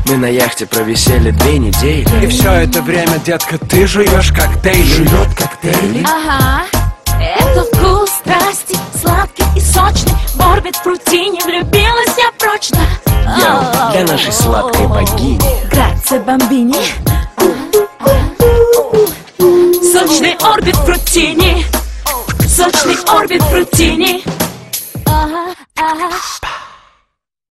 Мы на яхте провисели 2 недели. И все это время, детка, ты жуешь коктейли. Жует коктейли. Ага, это вкус страсти, сладкий и сочный. В орбит фрутини влюбилась я прочно. Йоу, для нашей сладкой богини. Грация бомбини. Сочный орбит фрутини. Сочный орбит фрутини. Ага, ага.